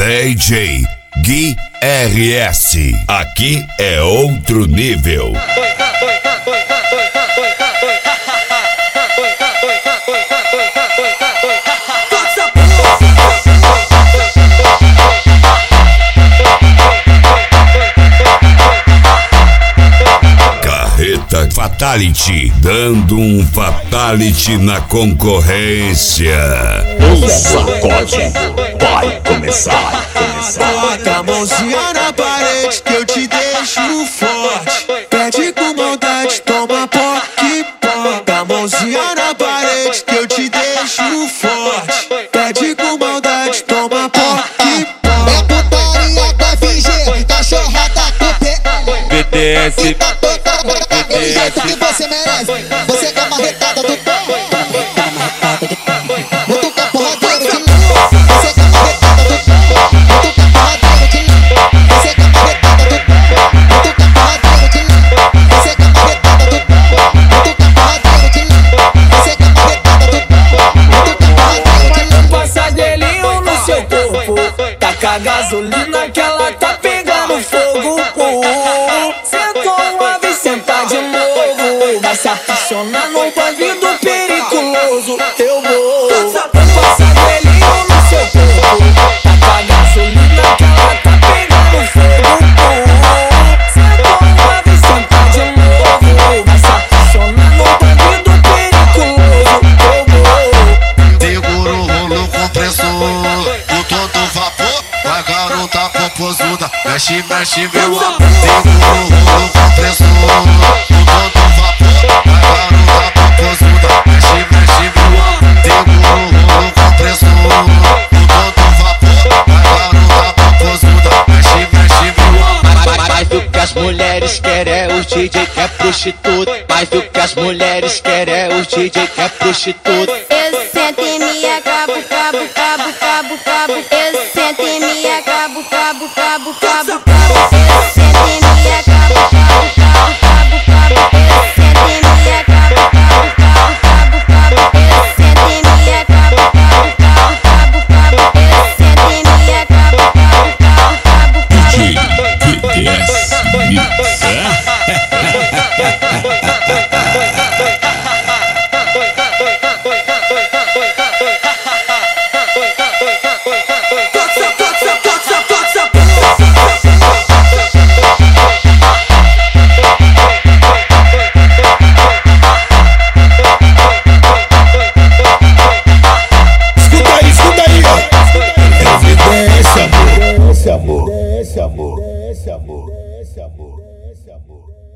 DJ Gui RS. Aqui é outro nível. Carreta Fatality, dando um fatality na concorrência. O sacode vai começar. Bota a mãozinha na parede que eu te deixo forte. Pede com maldade, toma poque. Bota a mãozinha na parede que eu te deixo forte. Pede com maldade, toma poque. É putaria da FG, cachorrada com PL. BTS, É o jeito que você merece. Você quer marretada do pé. Mutuca porradeiro de novo. Você quer marretada do pé. Mutuca porradeiro de novo. Você quer marretada do pé. Mutuca porradeiro de novo. Você quer marretada do pé. Mutuca porradeiro de novo. Você quer marretada do pé. Mutuca porradeiro de novo. Passa gelinho no seu corpo. Taca a gasolina que ela tá pegando fogo. Sentou uma vez, senta de novo. Vai se aficionar num bandido periculoso. Eu vou. Passa gelinho no seu corpo. Taca a gasolina que ela tá pegando fogo. Sentou uma vez, senta de novo. Vai se aficionar num bandido periculoso. Eu vou. Segura o rolo compressor, com todo vapor. Vai garota popozuda, mexe, mexe meu amor. Segura o rolo compressor, com todo vapor. Vai garota popozuda, mexe, mexe meu amor. Segura o rolo compressor, com todo vapor. Vai garota popozuda, mexe, mexe meu amor. Mais do que as mulheres querem é os DJ que é prostituta. Mais do que as mulheres querem é os DJ que é prostituta. Eu sento e me acabo, cabo. Eu sento e me acabo, cabo. Eu sento e me acabo, cabo. Eu sento e me acabo, cabo. Eu sento e me acabo, cabo. Eu sento e me acabo, cabo. DJ BTS Mix. Escuta aí, ó. Esse amor.